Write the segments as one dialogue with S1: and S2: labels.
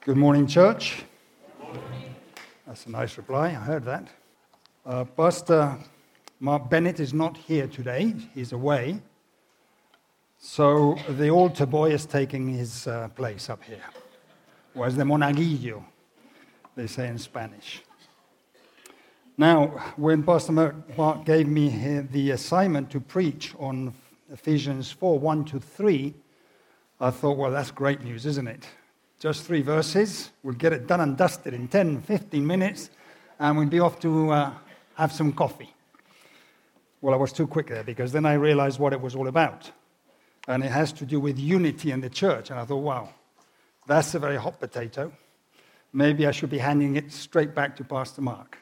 S1: Good morning, church. That's a nice reply. I heard that. Pastor Mark Bennett is not here today. He's away. So the altar boy is taking his place up here. Or as the monaguillo, they say in Spanish. Now, when Pastor Mark gave me the assignment to preach on Ephesians 4, 1-3, I thought, well, that's great news, isn't it? Just 3 verses. We'll get it done and dusted in 10, 15 minutes, and we'll be off to have some coffee. Well, I was too quick there, because then I realized what it was all about. And it has to do with unity in the church. And I thought, wow, that's a very hot potato. Maybe I should be handing it straight back to Pastor Mark.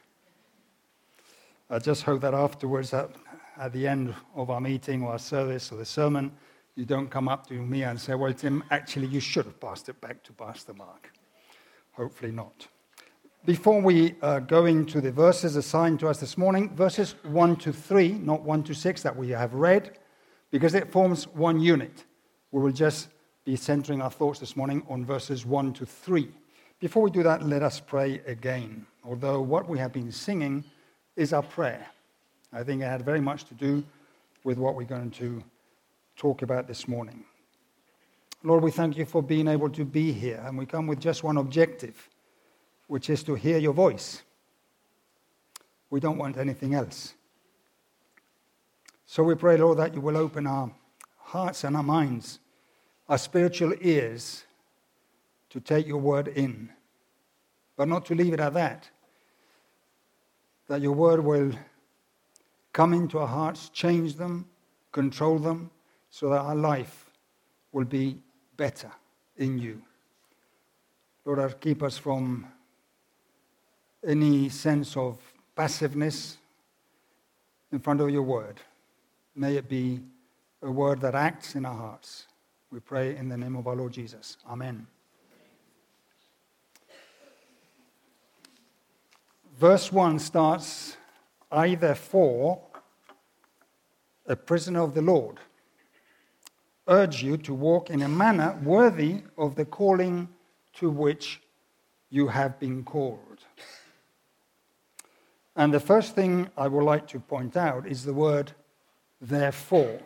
S1: I just hope that afterwards, at the end of our meeting or our service or the sermon, you don't come up to me and say, well, Tim, actually, you should have passed it back to Pastor Mark. Hopefully not. Before we go into the verses assigned to us this morning, verses 1-3, not 1-6, that we have read, because it forms one unit. We will just be centering our thoughts this morning on verses 1-3. Before we do that, let us pray again. Although what we have been singing is our prayer. I think it had very much to do with what we're going to talk about this morning. Lord, we thank you for being able to be here, and we come with just one objective, which is to hear your voice. We don't want anything else. So we pray, Lord, that you will open our hearts and our minds, our spiritual ears, to take your word in, but not to leave it at that. That your word will come into our hearts, change them, control them, so that our life will be better in you. Lord, keep us from any sense of passiveness in front of your word. May it be a word that acts in our hearts. We pray in the name of our Lord Jesus. Amen. Verse 1 starts, I therefore, a prisoner of the Lord, urge you to walk in a manner worthy of the calling to which you have been called. And the first thing I would like to point out is the word therefore.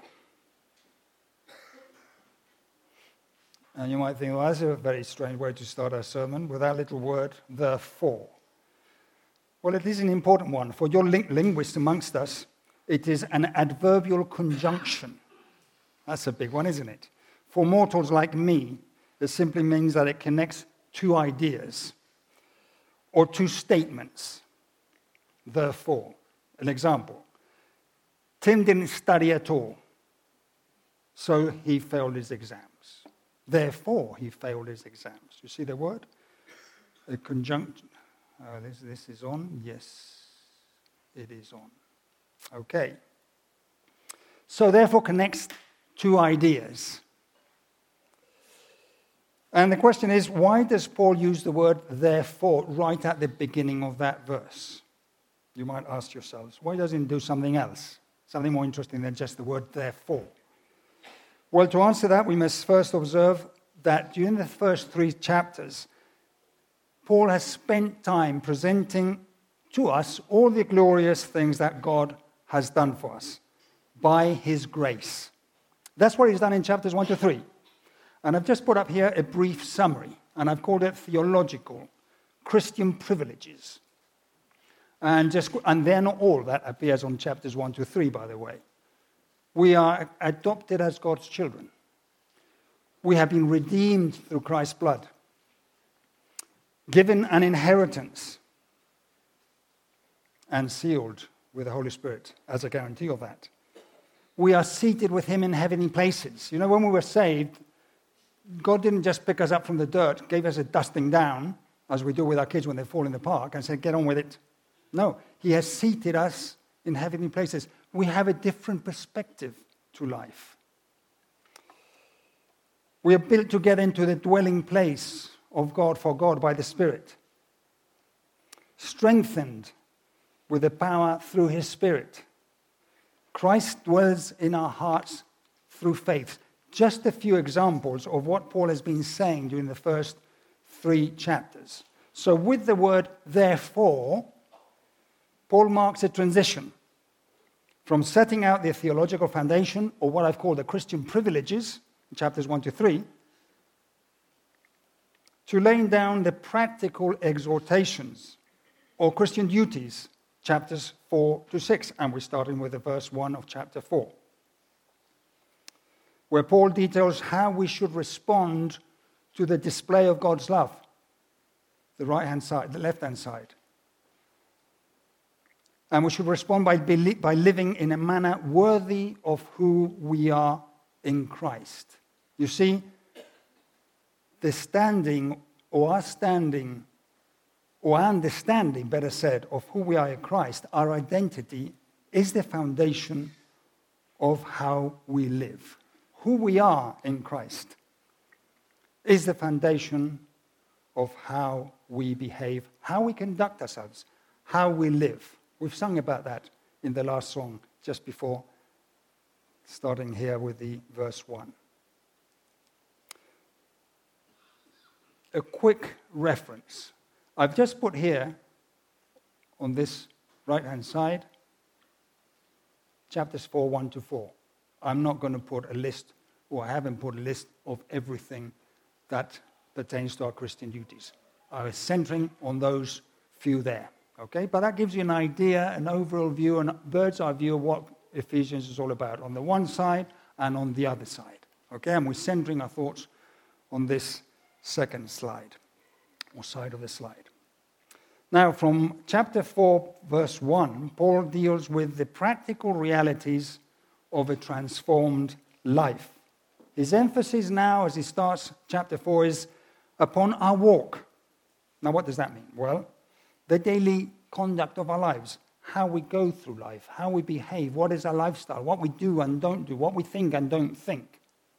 S1: And you might think, well, that's a very strange way to start a sermon with that little word, therefore. Well, it is an important one. For your linguists amongst us, it is an adverbial conjunction. That's a big one, isn't it? For mortals like me, it simply means that it connects 2 ideas or 2 statements. Therefore, an example. Tim didn't study at all, so he failed his exams. Therefore, he failed his exams. You see the word? A conjunction. This is on? Yes, it is on. Okay. So therefore connects 2 ideas. And the question is, why does Paul use the word therefore right at the beginning of that verse? You might ask yourselves, why doesn't he do something else? Something more interesting than just the word therefore? Well, to answer that, we must first observe that during the first 3 chapters, Paul has spent time presenting to us all the glorious things that God has done for us by his grace. That's what he's done in chapters 1-3. And I've just put up here a brief summary, and I've called it theological Christian privileges. And they're not all that appears on chapters 1-3, by the way. We are adopted as God's children. We have been redeemed through Christ's blood, given an inheritance, and sealed with the Holy Spirit as a guarantee of that. We are seated with him in heavenly places. You know, when we were saved, God didn't just pick us up from the dirt, gave us a dusting down, as we do with our kids when they fall in the park, and said, get on with it. No, he has seated us in heavenly places. We have a different perspective to life. We are built together into the dwelling place of God for God by the Spirit. Strengthened with the power through his Spirit. Christ dwells in our hearts through faith. Just a few examples of what Paul has been saying during the first 3 chapters. So with the word therefore, Paul marks a transition from setting out the theological foundation, or what I've called the Christian privileges, chapters 1 to 3, to laying down the practical exhortations or Christian duties, chapters 4 to 6. And we're starting with the verse 1 of chapter 4, where Paul details how we should respond to the display of God's love, the right-hand side, the left-hand side. And we should respond by living in a manner worthy of who we are in Christ. You see, the standing, or our standing, or understanding, better said, of who we are in Christ, our identity, is the foundation of how we live. Who we are in Christ is the foundation of how we behave, how we conduct ourselves, how we live. We've sung about that in the last song just before, starting here with the verse 1. A quick reference. I've just put here on this right-hand side, chapters 4, 1 to 4. I'm not going to put a list, or I haven't put a list of everything that pertains to our Christian duties. I was centering on those few there. Okay, but that gives you an idea, an overall view, a bird's eye view of what Ephesians is all about, on the one side and on the other side. Okay, and we're centering our thoughts on this second slide, or side of the slide. Now, from chapter 4, verse 1, Paul deals with the practical realities of a transformed life. His emphasis now, as he starts chapter 4, is upon our walk. Now, what does that mean? Well, the daily conduct of our lives, how we go through life, how we behave, what is our lifestyle, what we do and don't do, what we think and don't think.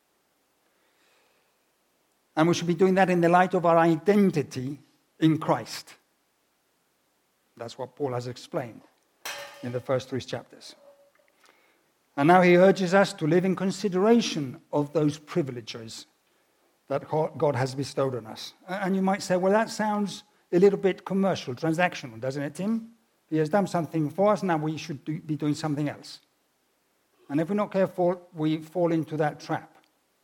S1: And we should be doing that in the light of our identity in Christ. That's what Paul has explained in the first 3 chapters. And now he urges us to live in consideration of those privileges that God has bestowed on us. And you might say, well, that sounds a little bit commercial, transactional, doesn't it, Tim? He has done something for us, now we should be doing something else. And if we're not careful, we fall into that trap.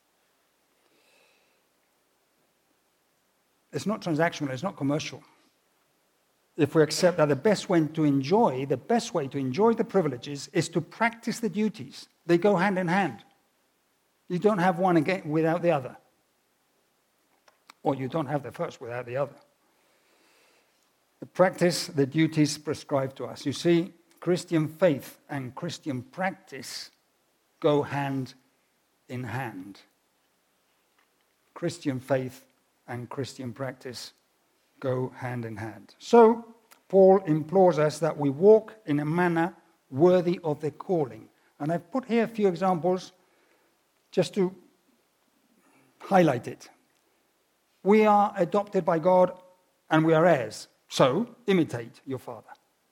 S1: It's not transactional, it's not commercial. If we accept that the best way to enjoy the privileges is to practice the duties. They go hand in hand. You don't have one without the other. Or you don't have the first without the other. Practice the duties prescribed to us. You see, Christian faith and Christian practice go hand in hand. Christian faith and Christian practice go hand in hand. So, Paul implores us that we walk in a manner worthy of the calling. And I've put here a few examples just to highlight it. We are adopted by God and we are heirs. So, imitate your Father.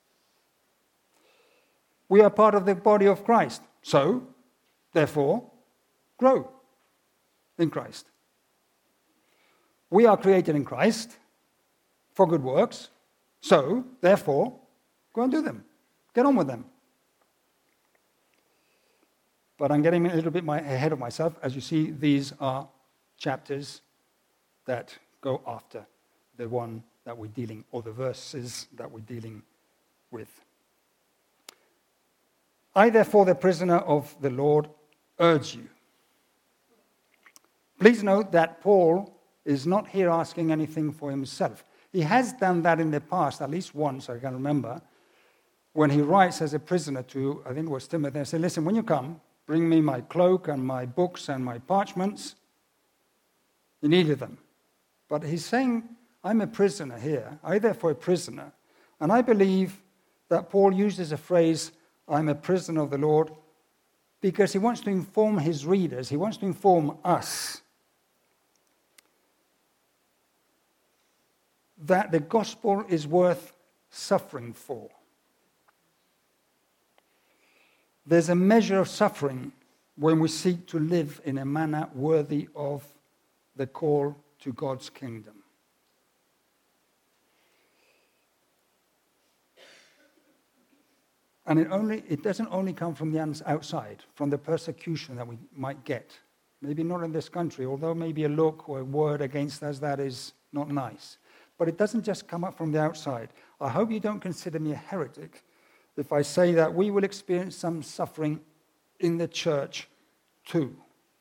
S1: We are part of the body of Christ. So, therefore, grow in Christ. We are created in Christ for good works. So, therefore, go and do them. Get on with them. But I'm getting a little bit ahead of myself. As you see, these are chapters that go after the one that we're dealing, or the verses that we're dealing with. I, therefore, the prisoner of the Lord, urge you. Please note that Paul is not here asking anything for himself. He has done that in the past, at least once, I can remember, when he writes as a prisoner to, I think it was Timothy, and said, listen, when you come, bring me my cloak and my books and my parchments. He needed them. But he's saying, I'm a prisoner here, I therefore a prisoner. And I believe that Paul uses a phrase, I'm a prisoner of the Lord, because he wants to inform his readers, he wants to inform us that the gospel is worth suffering for. There's a measure of suffering when we seek to live in a manner worthy of the call to God's kingdom. And it doesn't only come from the outside, from the persecution that we might get. Maybe not in this country, although maybe a look or a word against us that is not nice. But it doesn't just come up from the outside. I hope you don't consider me a heretic if I say that we will experience some suffering in the church too.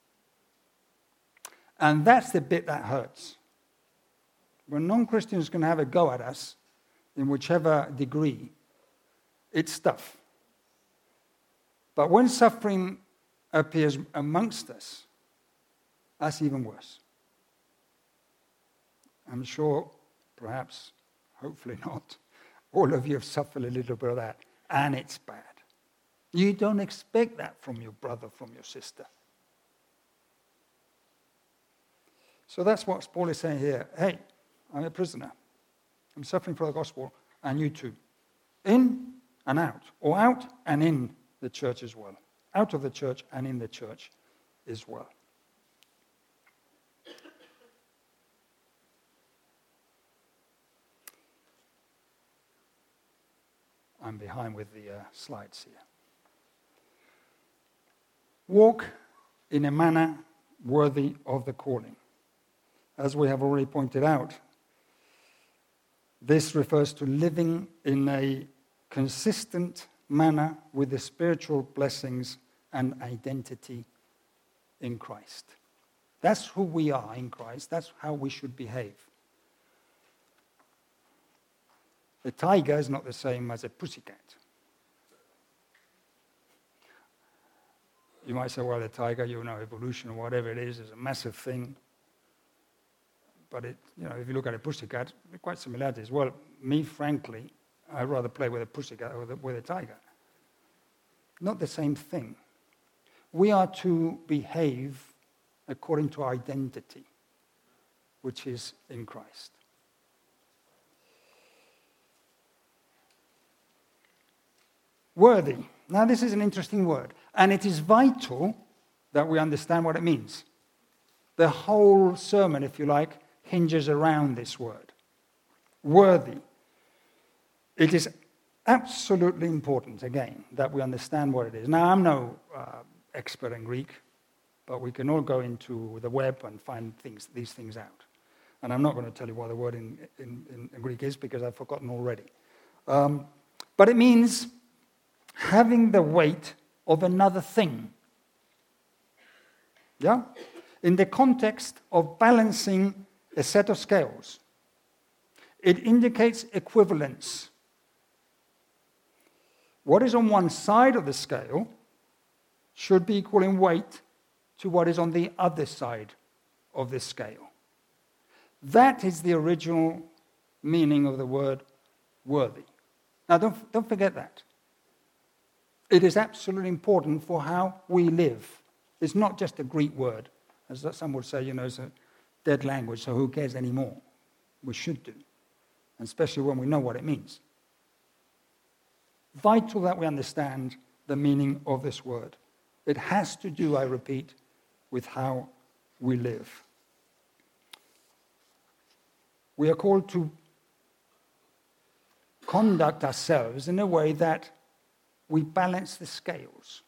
S1: And that's the bit that hurts. When non-Christians can have a go at us, in whichever degree, it's tough. But when suffering appears amongst us, that's even worse. I'm sure, perhaps, hopefully not, all of you have suffered a little bit of that, and it's bad. You don't expect that from your brother, from your sister. So that's what Paul is saying here. Hey, I'm a prisoner. I'm suffering for the gospel, and you too. In and out, or out and in the church as well. Out of the church and in the church as well. I'm behind with the slides here. Walk in a manner worthy of the calling. As we have already pointed out, this refers to living in a consistent manner with the spiritual blessings and identity in Christ. That's who we are in Christ. That's how we should behave. A tiger is not the same as a pussycat. You might say, well, the tiger, evolution or whatever it is a massive thing. But if you look at a pussycat, they're quite similarities. Well, me, frankly, I'd rather play with a pussycat or with a tiger. Not the same thing. We are to behave according to our identity, which is in Christ. Worthy. Now, this is an interesting word, and it is vital that we understand what it means. The whole sermon, if you like, hinges around this word. Worthy. It is absolutely important, again, that we understand what it is. Now, I'm no expert in Greek, but we can all go into the web and find these things out. And I'm not going to tell you what the word in Greek is because I've forgotten already. But it means having the weight of another thing. Yeah? In the context of balancing a set of scales, it indicates equivalence. What is on one side of the scale should be equal in weight to what is on the other side of the scale. That is the original meaning of the word worthy. Now, don't forget that. It is absolutely important for how we live. It's not just a Greek word. As some would say, it's a dead language, so who cares anymore? We should do, and especially when we know what it means. Vital that we understand the meaning of this word. It has to do, I repeat, with how we live. We are called to conduct ourselves in a way that we balance the scales.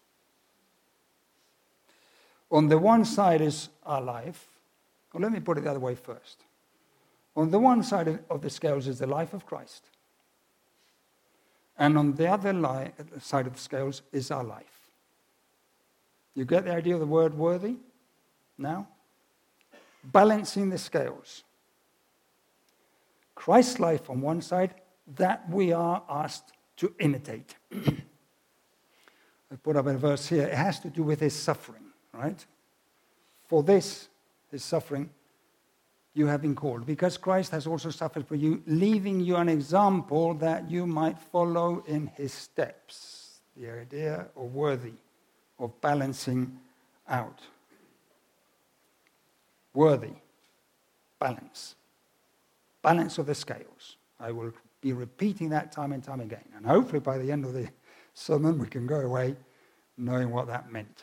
S1: On the one side is our life. Well, let me put it the other way first. On the one side of the scales is the life of Christ. And on the other side of the scales is our life. You get the idea of the word worthy now? Balancing the scales. Christ's life on one side, that we are asked to imitate. I put up a verse here. It has to do with his suffering, right? For this, his suffering, you have been called. Because Christ has also suffered for you, leaving you an example that you might follow in his steps. The idea of worthy, of balancing out. Worthy, balance. Balance of the scales. I will be repeating that time and time again. And hopefully by the end of the sermon we can go away knowing what that meant.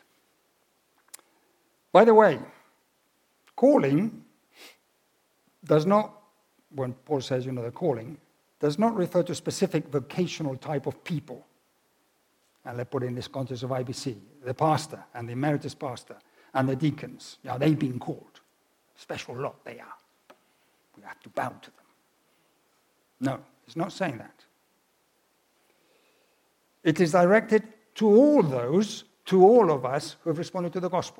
S1: By the way, calling does not, when Paul says, the calling, does not refer to a specific vocational type of people. and let's put it in this context of IBC, the pastor and the emeritus pastor and the deacons, they've been called. Special lot they are. We have to bow to them. No, it's not saying that. It is directed to all those, to all of us who have responded to the gospel.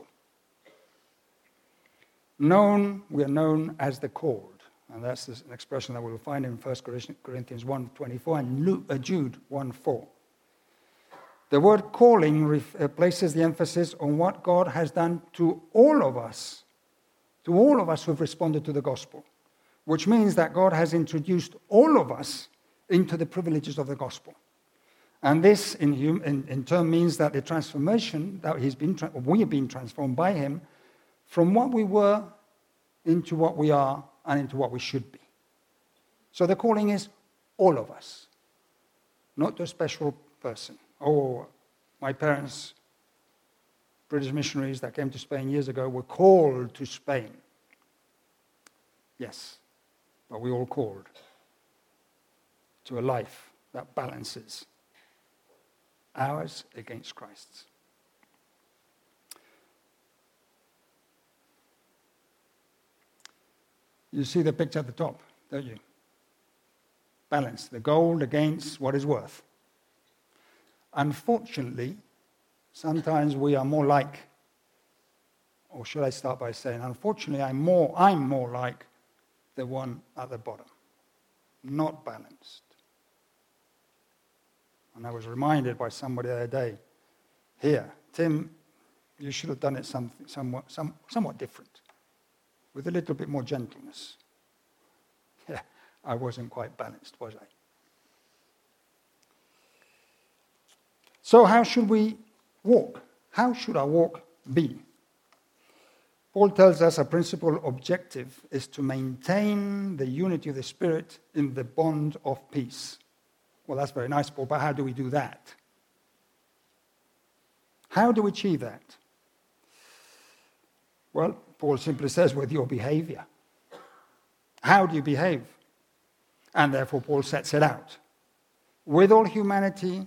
S1: We are known as the called. And that's an expression that we'll find in 1 Corinthians 1:24 and Jude 1:4. The word calling places the emphasis on what God has done to all of us who have responded to the gospel, which means that God has introduced all of us into the privileges of the gospel. And this, in turn, means that the transformation that we have been transformed by him from what we were into what we are and into what we should be. So the calling is all of us, not to a special person. Oh, my parents, British missionaries that came to Spain years ago, were called to Spain. Yes, but we all called to a life that balances ours against Christ's. You see the picture at the top, don't you? Balance the gold against what is worth. Unfortunately, sometimes we are more like, or should I start by saying, unfortunately, I'm more like the one at the bottom, not balanced. And I was reminded by somebody the other day, here, Tim, you should have done it somewhat different, with a little bit more gentleness. Yeah, I wasn't quite balanced, was I? So how should we walk? How should our walk be? Paul tells us a principal objective is to maintain the unity of the Spirit in the bond of peace. Well, that's very nice, Paul, but how do we do that? How do we achieve that? Well, Paul simply says, with your behavior. How do you behave? And therefore, Paul sets it out. With all humility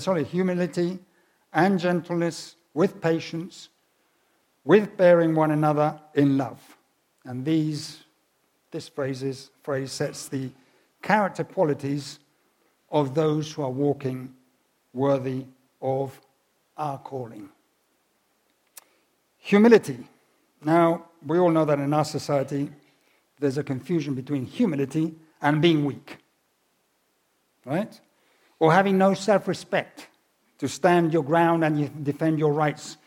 S1: and gentleness, with patience, with bearing one another in love. And this phrase sets the character qualities of those who are walking worthy of our calling. Humility. Now, we all know that in our society, there's a confusion between humility and being weak. Right? Or having no self-respect to stand your ground and you defend your rights.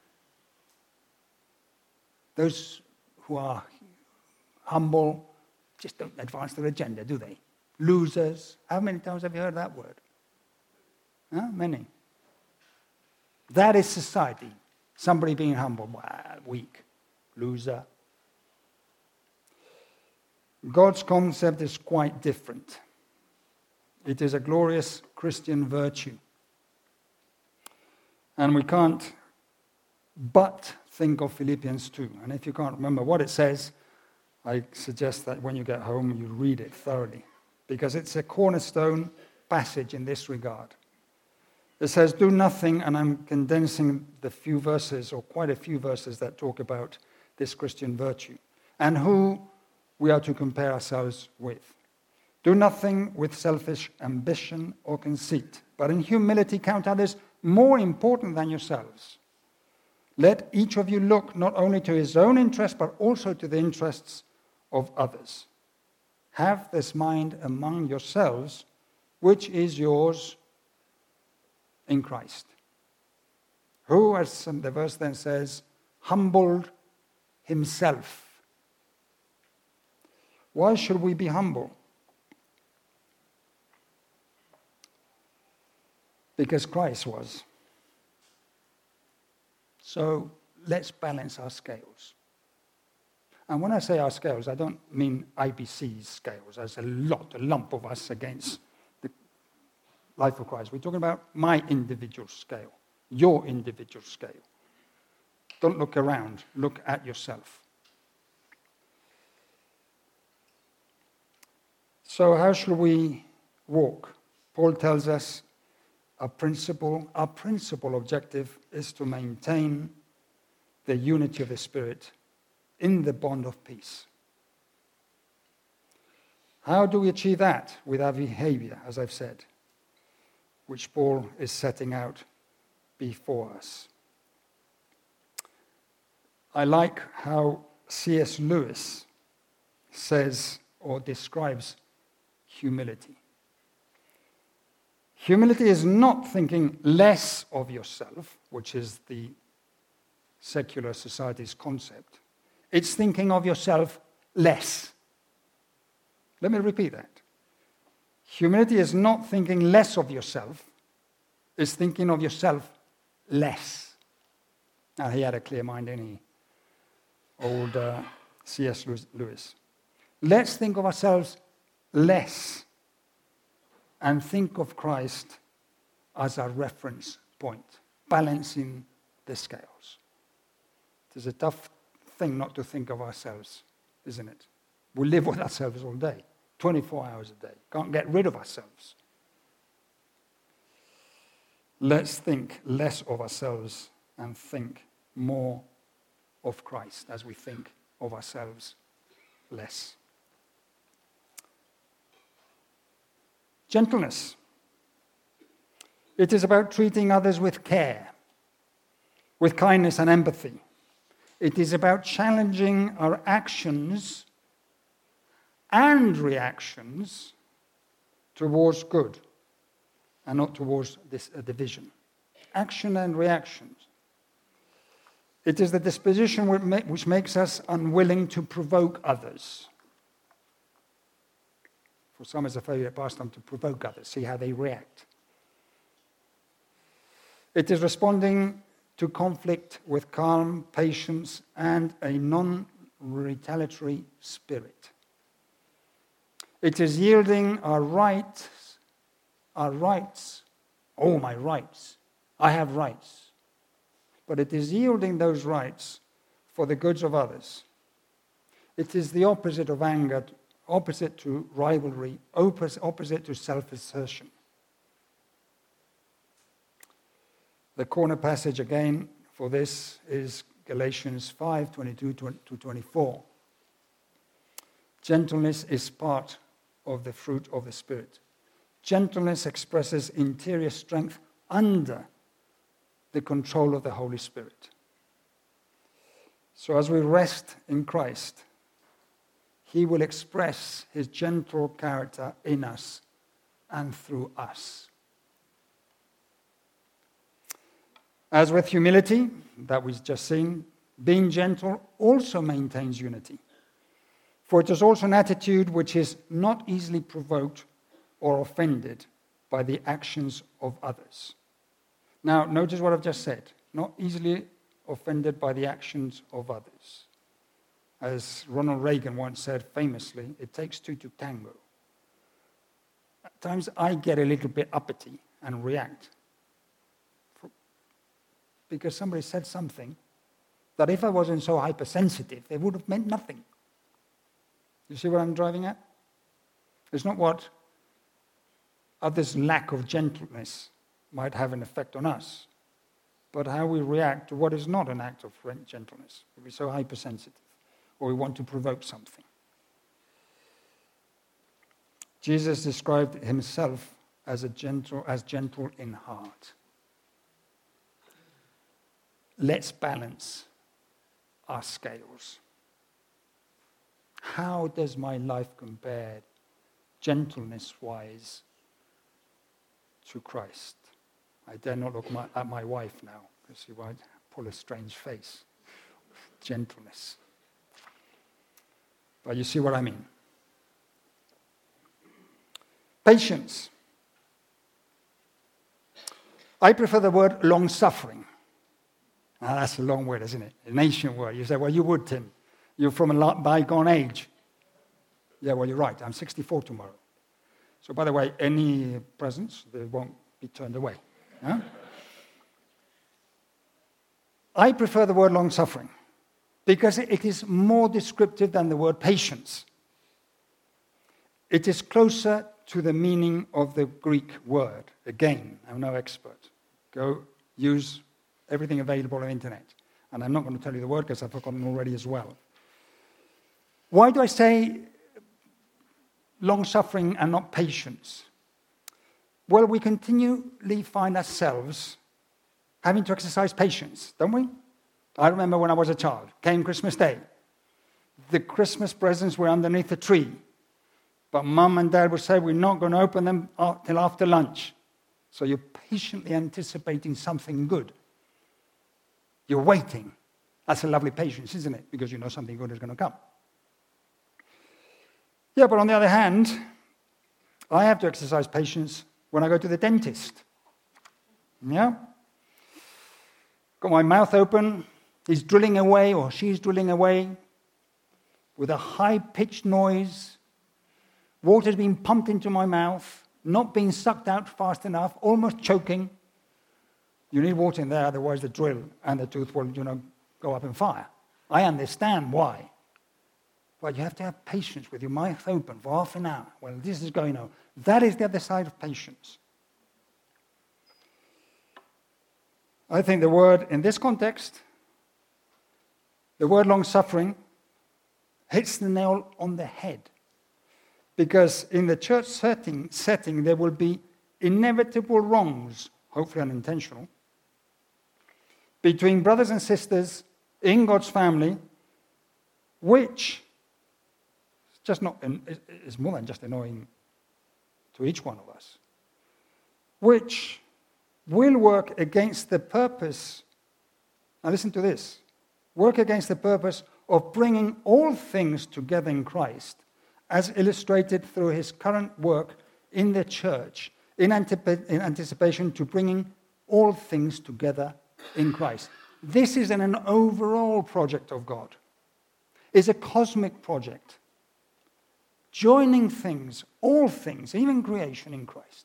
S1: Those who are humble just don't advance their agenda, do they? Losers. How many times have you heard that word? Huh? Many. That is society. Somebody being humble, weak, loser. God's concept is quite different. It is a glorious Christian virtue. And we can't but think of Philippians 2. And if you can't remember what it says, I suggest that when you get home, you read it thoroughly, because it's a cornerstone passage in this regard. It says, do nothing, and I'm condensing the few verses, or quite a few verses, that talk about this Christian virtue, and who we are to compare ourselves with. Do nothing with selfish ambition or conceit, but in humility count others more important than yourselves. Let each of you look not only to his own interest, but also to the interests of others. Have this mind among yourselves, which is yours in Christ, who, as the verse then says, humbled himself. Why should we be humble? Because Christ was. So let's balance our scales. And when I say our scales, I don't mean IBC's scales. There's a lump of us against the life of Christ. We're talking about my individual scale, your individual scale. Don't look around, look at yourself. So how should we walk? Paul tells us our principal objective is to maintain the unity of the Spirit in the bond of peace. How do we achieve that? With our behavior, as I've said, which Paul is setting out before us. I like how C.S. Lewis says or describes humility. Humility is not thinking less of yourself, which is the secular society's concept. It's thinking of yourself less. Let me repeat that. Humility is not thinking less of yourself, it's thinking of yourself less. Now, he had a clear mind, didn't he? Old C.S. Lewis. Let's think of ourselves less and think of Christ as our reference point, balancing the scales. It is a tough thing not to think of ourselves, isn't it? We live with ourselves all day, 24 hours a day. Can't get rid of ourselves. Let's think less of ourselves and think more of Christ as we think of ourselves less. Gentleness. It is about treating others with care, with kindness and empathy. It is about challenging our actions and reactions towards good and not towards this division. Action and reactions. It is the disposition which makes us unwilling to provoke others. For some, it's a favorite pastime to provoke others, see how they react. It is responding to conflict with calm, patience, and a non-retaliatory spirit. It is yielding our rights, oh, my rights, I have rights. But it is yielding those rights for the goods of others. It is the opposite of anger, opposite to rivalry, opposite to self-assertion. The corner passage again for this is Galatians 5:22-24. Gentleness is part of the fruit of the Spirit. Gentleness expresses interior strength under the control of the Holy Spirit. So as we rest in Christ, He will express His gentle character in us and through us. As with humility, that we've just seen, being gentle also maintains unity. For it is also an attitude which is not easily provoked or offended by the actions of others. Now, notice what I've just said. Not easily offended by the actions of others. As Ronald Reagan once said famously, it takes two to tango. At times I get a little bit uppity and react because somebody said something that if I wasn't so hypersensitive, they would have meant nothing. You see what I'm driving at? It's not what others' lack of gentleness might have an effect on us, but how we react to what is not an act of gentleness. We're so hypersensitive, or we want to provoke something. Jesus described himself as gentle in heart. Let's balance our scales. How does my life compare, gentleness-wise, to Christ? I dare not look at my wife now, because she might pull a strange face. Gentleness. But you see what I mean. Patience. I prefer the word long-suffering. Now, that's a long word, isn't it? An ancient word. You say, well, you would, Tim. You're from a bygone age. Yeah, well, you're right. I'm 64 tomorrow. So, by the way, any presents, they won't be turned away. Yeah? I prefer the word long-suffering because it is more descriptive than the word patience. It is closer to the meaning of the Greek word. Again, I'm no expert. Go use everything available on the internet. And I'm not going to tell you the word because I've forgotten already as well. Why do I say long-suffering and not patience? Well, we continually find ourselves having to exercise patience, don't we? I remember when I was a child, came Christmas Day. The Christmas presents were underneath the tree. But Mum and Dad would say, we're not going to open them till after lunch. So you're patiently anticipating something good. You're waiting. That's a lovely patience, isn't it? Because you know something good is going to come. Yeah, but on the other hand, I have to exercise patience when I go to the dentist. Yeah? Got my mouth open. He's drilling away, or she's drilling away, with a high-pitched noise. Water's being pumped into my mouth, not being sucked out fast enough, almost choking. You need water in there, otherwise the drill and the tooth will, go up in fire. I understand why. But you have to have patience with your mouth open for half an hour. Well, this is going on. That is the other side of patience. I think the word, in this context, the word long-suffering hits the nail on the head. Because in the church setting, there will be inevitable wrongs, hopefully unintentional, between brothers and sisters in God's family, which is more than just annoying to each one of us, which will work against the purpose, now listen to this, work against the purpose of bringing all things together in Christ, as illustrated through his current work in the church, in anticipation to bringing all things together in Christ. This is an overall project of God. It's a cosmic project. Joining things, all things, even creation in Christ.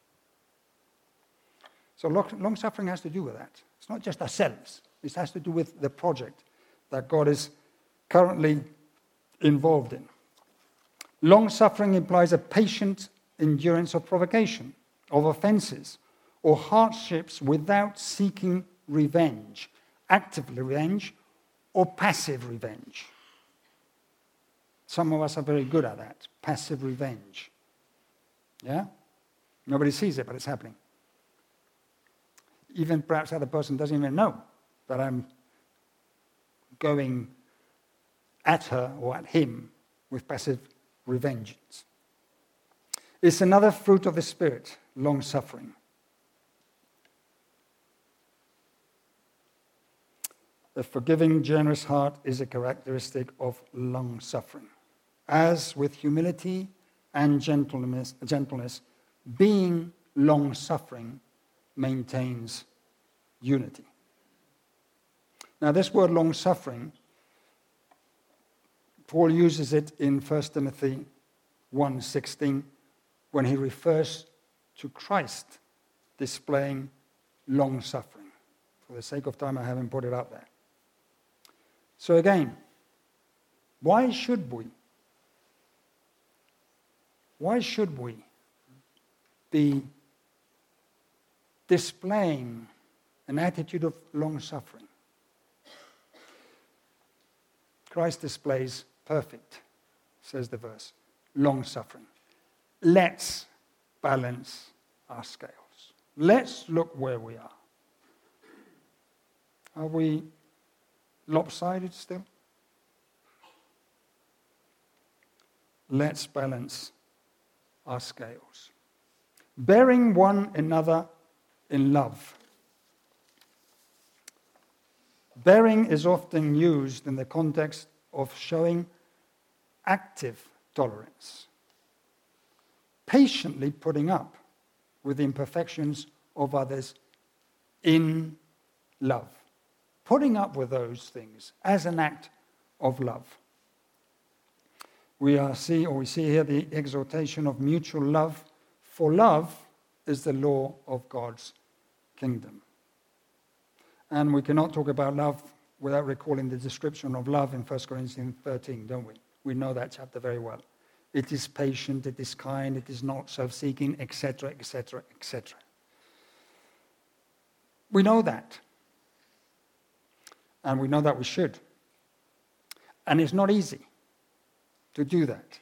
S1: So long-suffering has to do with that. It's not just ourselves. It has to do with the project that God is currently involved in. Long-suffering implies a patient endurance of provocation, of offenses, or hardships without seeking revenge, active revenge, or passive revenge. Some of us are very good at that, passive revenge. Yeah? Nobody sees it, but it's happening. Even perhaps the other person doesn't even know that I'm going at her or at him with passive revenge. It's another fruit of the Spirit, long-suffering. A forgiving, generous heart is a characteristic of long-suffering. As with humility and gentleness, being long-suffering maintains unity. Now, this word long-suffering, Paul uses it in 1 Timothy 1:16 when he refers to Christ displaying long-suffering. For the sake of time, I haven't put it up there. So again, why should we be displaying an attitude of long-suffering? Christ displays perfect, says the verse, long-suffering. Let's balance our scales. Let's look where we are. Are we lopsided still? Let's balance our scales. Bearing one another in love. Bearing is often used in the context of showing active tolerance. Patiently putting up with the imperfections of others in love. Putting up with those things as an act of love. We see here the exhortation of mutual love, for love is the law of God's kingdom. And we cannot talk about love without recalling the description of love in 1 Corinthians 13, don't we? We know that chapter very well. it is patient, it is kind, it is not self-seeking, etc., etc., etc. We know that. And we know that we should. And it's not easy to do that.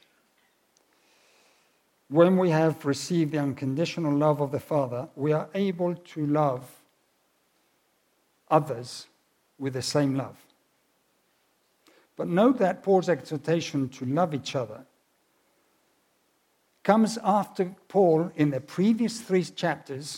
S1: When we have received the unconditional love of the Father, we are able to love others with the same love. But note that Paul's exhortation to love each other comes after Paul, in the previous 3 chapters,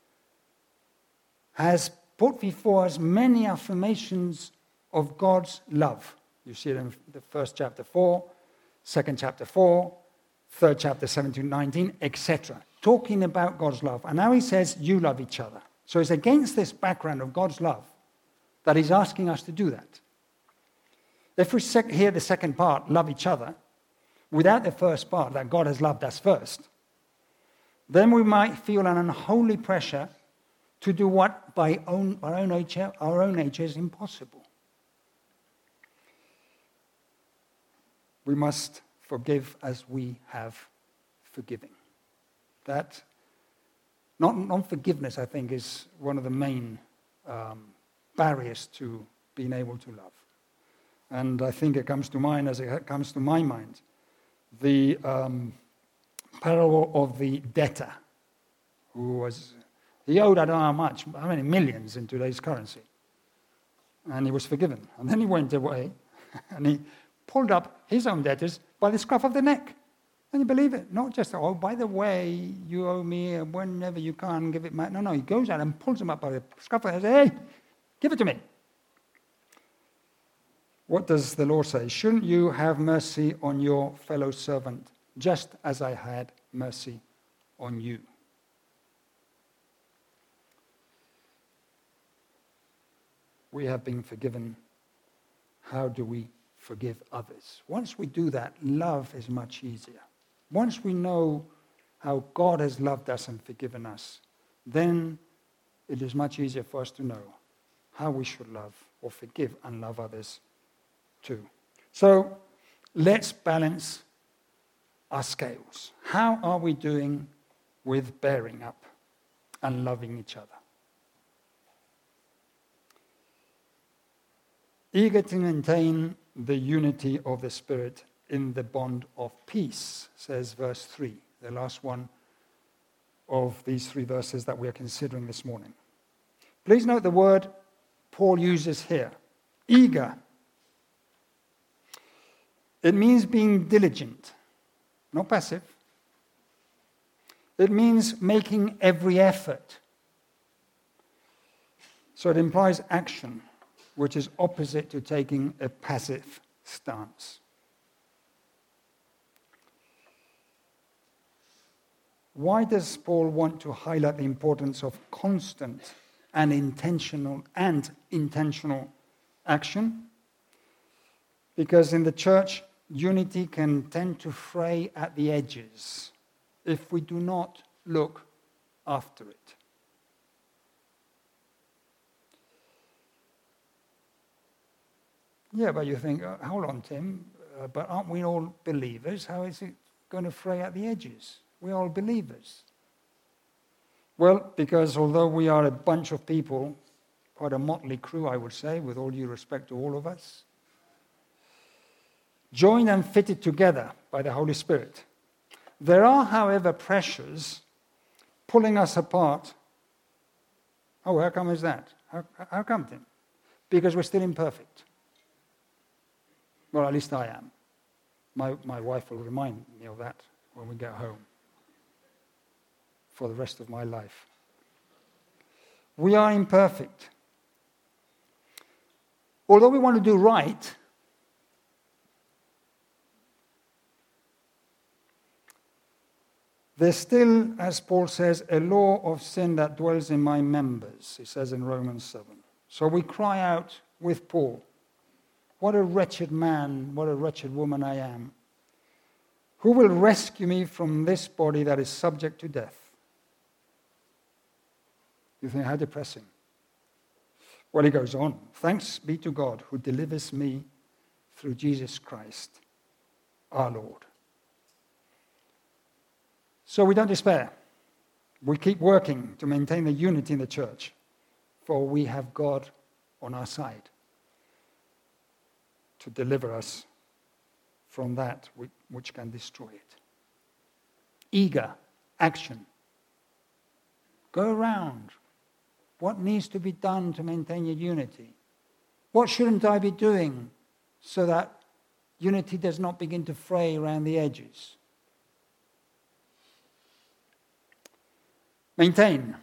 S1: has put before us many affirmations of God's love. You see it in the first chapter 4, second chapter 4, third chapter 17-19, etc. Talking about God's love. And now he says, you love each other. So it's against this background of God's love that he's asking us to do that. If we hear the second part, love each other, without the first part, that God has loved us first, then we might feel an unholy pressure to do what by our own nature is impossible. We must forgive as we have forgiven. That, non-forgiveness, I think, is one of the main barriers to being able to love. And I think it comes to mind, as it comes to my mind, the parable of the debtor, he owed I don't know how many millions in today's currency. And he was forgiven. And then he went away, and he pulled up his own debtors by the scruff of the neck. Can you believe it? Not just, oh, by the way, you owe me, and whenever you can, give it back. No, he goes out and pulls them up by the scruff of the neck and says, hey, give it to me. What does the law say? Shouldn't you have mercy on your fellow servant, just as I had mercy on you? We have been forgiven. How do we forgive others? Once we do that, love is much easier. Once we know how God has loved us and forgiven us, then it is much easier for us to know how we should love or forgive and love others too. So let's balance our scales. How are we doing with bearing up and loving each other? Eager to maintain the unity of the Spirit in the bond of peace, says verse 3, the last one of these 3 verses that we are considering this morning. Please note the word Paul uses here, eager. It means being diligent, not passive. It means making every effort. So it implies action, which is opposite to taking a passive stance. Why does Paul want to highlight the importance of constant and intentional action? Because in the church, unity can tend to fray at the edges if we do not look after it. Yeah, but you think, hold on, Tim, but aren't we all believers? How is it going to fray at the edges? We're all believers. Well, because although we are a bunch of people, quite a motley crew, I would say, with all due respect to all of us, joined and fitted together by the Holy Spirit, there are, however, pressures pulling us apart. Oh, how come is that? How come, Tim? Because we're still imperfect. Well, at least I am. My wife will remind me of that when we get home for the rest of my life. We are imperfect. Although we want to do right, there's still, as Paul says, a law of sin that dwells in my members, he says in Romans 7. So we cry out with Paul, what a wretched man, what a wretched woman I am. Who will rescue me from this body that is subject to death? You think, how depressing. Well, he goes on. Thanks be to God who delivers me through Jesus Christ, our Lord. So we don't despair. We keep working to maintain the unity in the church, for we have God on our side to deliver us from that which can destroy it. Eager action. Go around. What needs to be done to maintain your unity? What shouldn't I be doing so that unity does not begin to fray around the edges? Maintain.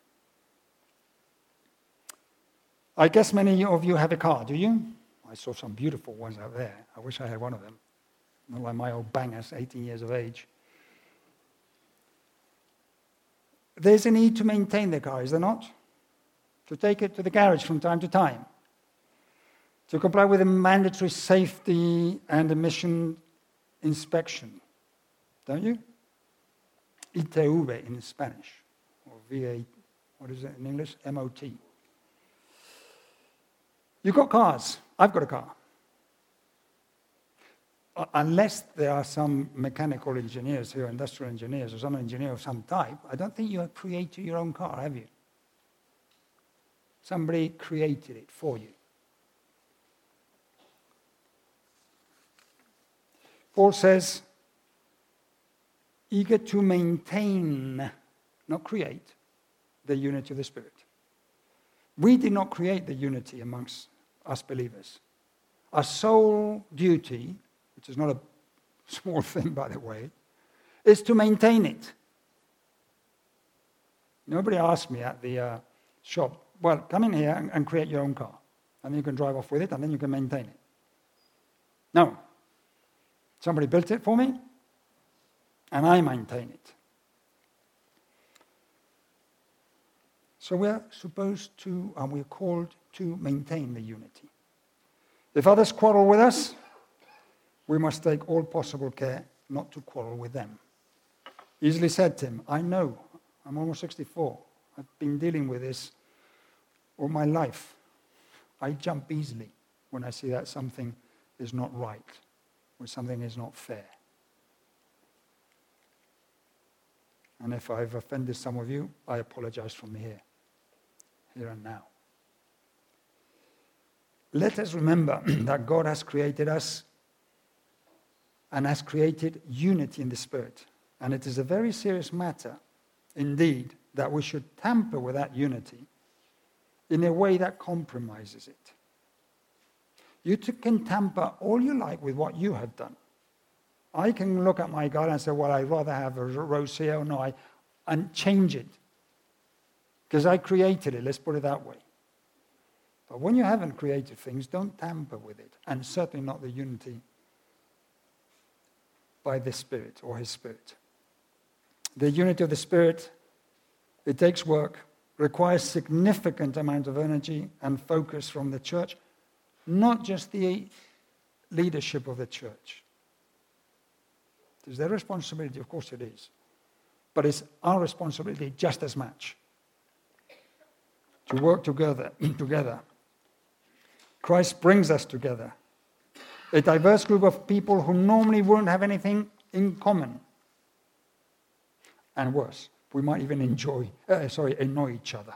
S1: I guess many of you have a car, do you? I saw some beautiful ones out there. I wish I had one of them. Not like my old bangers, 18 years of age. There's a need to maintain the car, is there not? To take it to the garage from time to time. To comply with the mandatory safety and emission inspection. Don't you? ITV in Spanish. Or VA, what is it in English? MOT. You've got cars. I've got a car. Unless there are some mechanical engineers here, industrial engineers, or some engineer of some type, I don't think you have created your own car, have you? Somebody created it for you. Paul says, eager to maintain, not create, the unity of the Spirit. We did not create the unity amongst us believers. Our sole duty, which is not a small thing, by the way, is to maintain it. Nobody asked me at the shop, well, come in here and create your own car. And then you can drive off with it, and then you can maintain it. No. Somebody built it for me, and I maintain it. So we're supposed to, and we're called to maintain the unity. If others quarrel with us, we must take all possible care not to quarrel with them. Easily said, Tim. I know. I'm almost 64. I've been dealing with this all my life. I jump easily when I see that something is not right, or something is not fair. And if I've offended some of you, I apologize from here and now. Let us remember that God has created us and has created unity in the Spirit. And it is a very serious matter, indeed, that we should tamper with that unity in a way that compromises it. You can tamper all you like with what you have done. I can look at my garden and say, well, I'd rather have a rose here, or no, and change it. Because I created it, let's put it that way. But when you haven't created things, don't tamper with it, and certainly not the unity by the Spirit or His Spirit. The unity of the Spirit, it takes work, requires significant amount of energy and focus from the church, not just the leadership of the church. It is their responsibility, of course it is, but it's our responsibility just as much to work together. Christ brings us together. A diverse group of people who normally won't have anything in common. And worse, we might even annoy each other.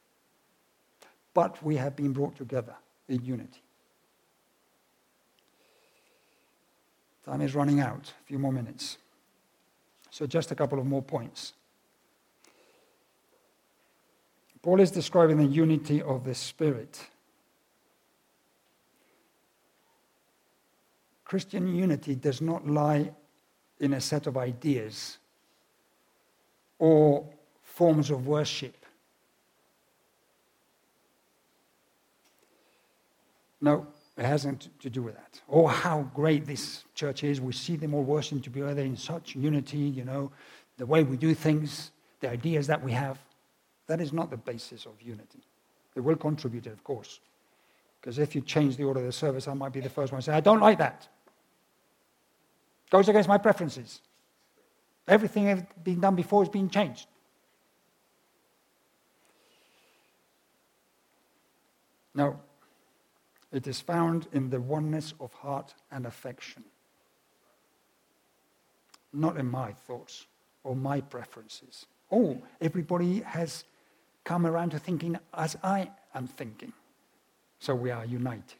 S1: But we have been brought together in unity. Time is running out, a few more minutes. So just a couple of more points. Paul is describing the unity of the Spirit. Christian unity does not lie in a set of ideas or forms of worship. No, it hasn't to do with that. Oh, how great this church is. We see them all worshiping together in such unity, the way we do things, the ideas that we have. That is not the basis of unity. It will contribute, of course. Because if you change the order of the service, I might be the first one to say, I don't like that. Goes against my preferences. Everything that's been done before is being changed. No. It is found in the oneness of heart and affection. Not in my thoughts or my preferences. Oh, everybody has come around to thinking as I am thinking. So we are united.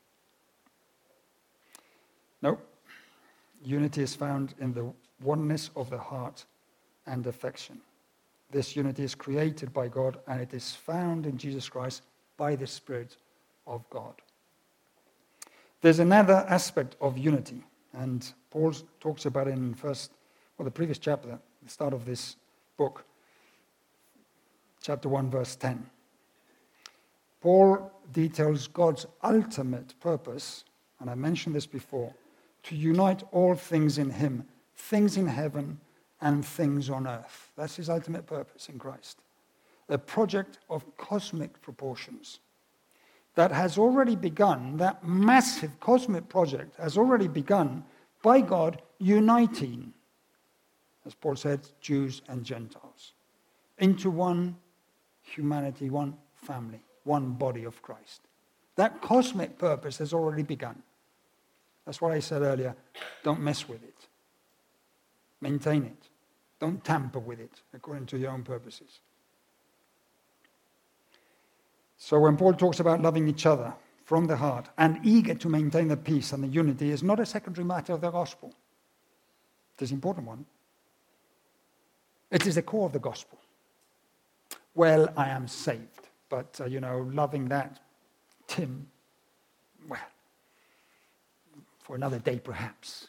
S1: No, unity is found in the oneness of the heart and affection. This unity is created by God, and it is found in Jesus Christ by the Spirit of God. There's another aspect of unity, and Paul talks about it in the previous chapter, the start of this book, chapter 1, verse 10. Paul details God's ultimate purpose, and I mentioned this before, to unite all things in him, things in heaven and things on earth. That's his ultimate purpose in Christ. A project of cosmic proportions that has already begun, that massive cosmic project has already begun by God uniting, as Paul said, Jews and Gentiles, into one humanity, one family, one body of Christ. That cosmic purpose has already begun. That's what I said earlier. Don't mess with it. Maintain it. Don't tamper with it according to your own purposes. So when Paul talks about loving each other from the heart and eager to maintain the peace and the unity, is not a secondary matter of the gospel. It is an important one. It is the core of the gospel. Well, I am saved, but, loving that, Tim, well, for another day perhaps.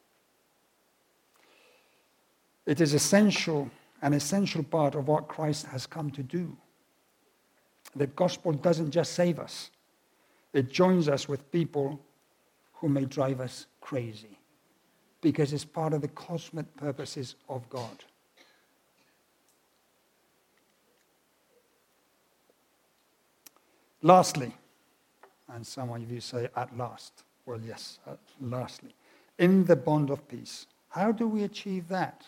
S1: It is an essential part of what Christ has come to do. The gospel doesn't just save us. It joins us with people who may drive us crazy because it's part of the cosmic purposes of God. Lastly, and some of you say at last. Well, yes, lastly, in the bond of peace. How do we achieve that?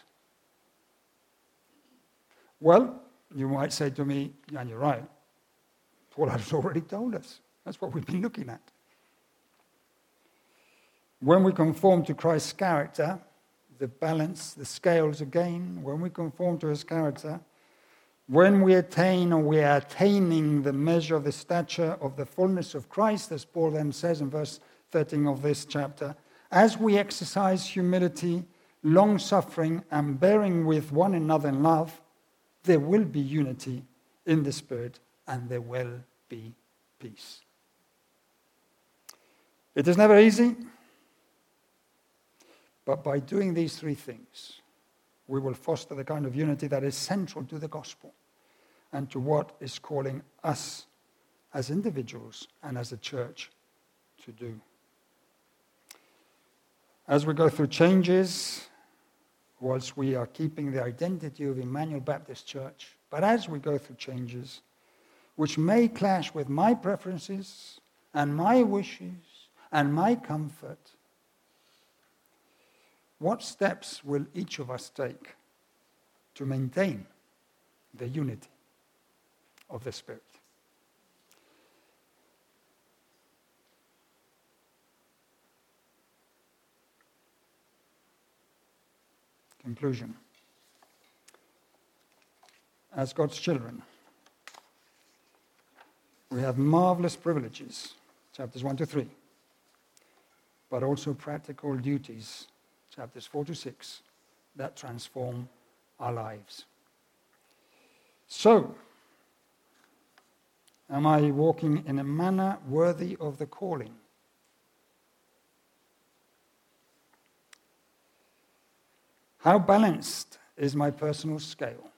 S1: Well, you might say to me, and you're right, Paul has already told us. That's what we've been looking at. When we conform to Christ's character, the balance, the scales again, when we conform to his character, when we attain or we are attaining the measure of the stature of the fullness of Christ, as Paul then says in verse 13 of this chapter, as we exercise humility, long-suffering, and bearing with one another in love, there will be unity in the Spirit, and there will be peace. It is never easy, but by doing these three things, we will foster the kind of unity that is central to the gospel and to what is calling us as individuals and as a church to do. As we go through changes, whilst we are keeping the identity of Emmanuel Baptist Church, but as we go through changes, which may clash with my preferences and my wishes and my comfort, what steps will each of us take to maintain the unity of the Spirit? Conclusion. As God's children, we have marvelous privileges, chapters 1 to 3, but also practical duties, chapters 4 to 6, that transform our lives. So, am I walking in a manner worthy of the calling? How balanced is my personal scale?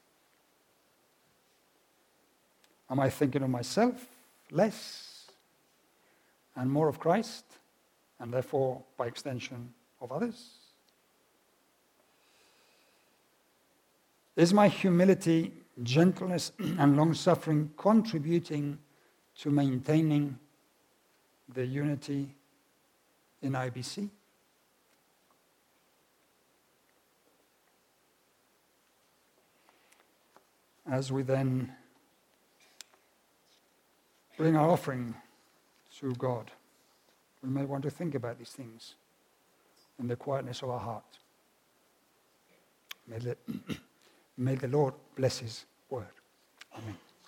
S1: Am I thinking of myself less and more of Christ, and therefore, by extension, of others? Is my humility, gentleness, and long-suffering contributing to maintaining the unity in IBC? As we then bring our offering to God, we may want to think about these things in the quietness of our heart. May the Lord bless his word. Amen.